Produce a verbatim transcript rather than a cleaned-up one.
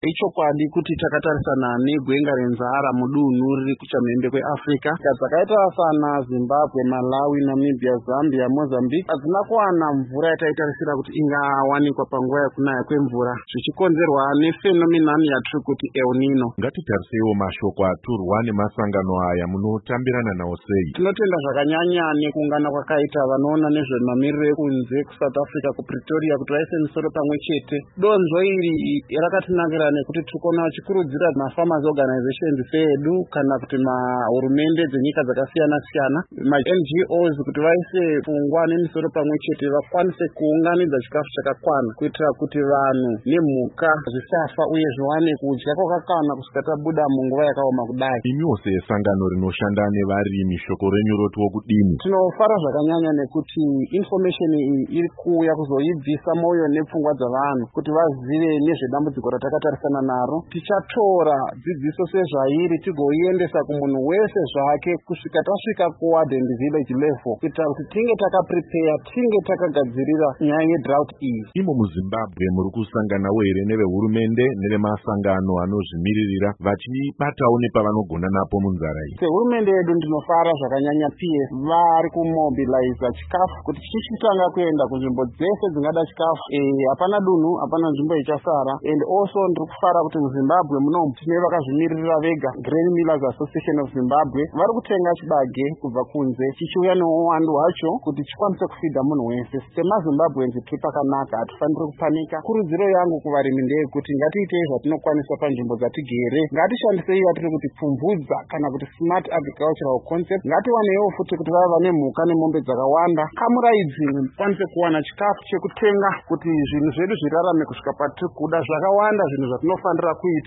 Ichokwadi kuti takatarisana negwenga renzara mudunhu riri kuchamhembe kweAfrica. Nyika dzakaita sana Zimbabwe, Malawi, Namibia, Zambia, Mozambique hadzina kuwana mvura yataitarisira kuti ingawanikwa panguva yekunaya kwemvura, zvichikonzerwa nefenomenani yatiri kuti El Nino. Ngatitarisewo mashoko aturwa nemasangano aya munotambirana nawo sei? Tinotenda zvakanyanya nekungana kwakaita vanoona nezvemamiriro ekunze kuSouth Africa kuPretoria kuti vaise misoro pamwe chete. Donzvo iri rakatinakira nekuti tikuona vachikurudzira mafarmers organizations edu kana kuti mahurumende dzenyika dzakasiyana siyana, ma-N G Os kuti vaise pfungwa nemisoro pamwe chete vakwanise kuunganidza chikafu chakakwana kuitira kuti vanhu nemhuka zvisafa uye zviwane kudya kwakakwana kusvika tabuda munguva yakaoma kudai. Imiwo sesangano rinoshanda nevarimi, shoko renyu rotiwo kudini? Tinofara zvakanyanya nekuti information iyi iri kuuya kuzoibvisa moyo nepfungwa dzavanhu kuti vazive nezvedambudziko ratakatarisana naro. Tichatora dzidziso sezvairi tigoiendesa kumunhu wese zvake kusvika tasvika kuward and village level kuitira kuti tinge takaprepare, tinge takagadzirira nyaya yedrought iyi. Imo muZimbabwe muri kusanganawo here nevehurumende nevemasangano anozvimiririra vachibatawo nepavanogona napo munzara iyi? Sehurumende yedu ndinofara zvakanyanya P S vari kumobiliza chikafu kuti tichitanga kuenda kunzvimbo dzese dzingada chikafu. Eh, hapana dunhu, hapana nzvimbo ichasara. And also ndiri kufara kuti muZimbabwe muno tine vakazvimiririra vega, Grain Millers Association of Zimbabwe, vari kutenga chibage kubva kunze chichiuya neuwandu hwacho kuti chikwanise kufidha munhu wese. SemaZimbabweans tiri pakanaka, hatifaniri kupanika. Kurudziro yangu kuvarimi ndeyekuti ngatiitei zvatinokwanisa panzvimbo dzatigere, ngatishandisei yatiri kuti pfumvudza kana kuti smart agricultural concept. Ngatiwanewo futi kuti vava vane mhuka nemombe dzakawanda, kamuraidzi kwanise kuwana chikafu chekutenga kuti zvinhu zvedu zvirarame kusvika patiri kuda. Zvakawanda zvinhu zvatinofanira kuita.